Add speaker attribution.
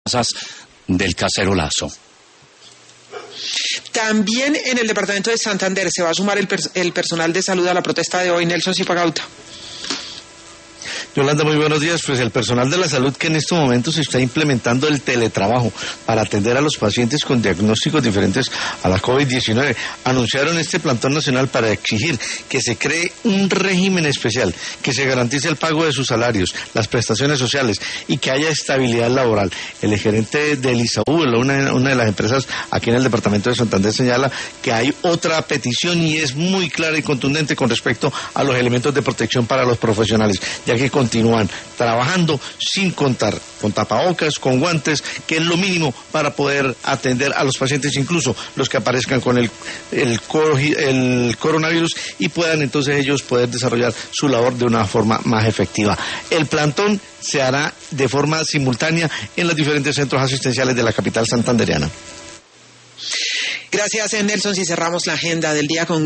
Speaker 1: del cacerolazo.
Speaker 2: También en el departamento de Santander se va a sumar el personal de salud a la protesta de hoy. Nelson Zipagauta.
Speaker 3: Yolanda, muy buenos días. Pues el personal de la salud que en estos momentos está implementando el teletrabajo para atender a los pacientes con diagnósticos diferentes a la COVID-19 anunciaron este plantón nacional para exigir que se cree un régimen especial, que se garantice el pago de sus salarios, las prestaciones sociales y que haya estabilidad laboral. El gerente del ISAU, una de las empresas aquí en el departamento de Santander, señala que hay otra petición y es muy clara y contundente con respecto a los elementos de protección para los profesionales, ya que continúan trabajando sin contar con tapabocas, con guantes, que es lo mínimo para poder atender a los pacientes, incluso los que aparezcan con el coronavirus, y puedan entonces ellos poder desarrollar su labor de una forma más efectiva. El plantón se hará de forma simultánea en los diferentes centros asistenciales de la capital santandereana.
Speaker 2: Gracias, Nelson. Si cerramos la agenda del día con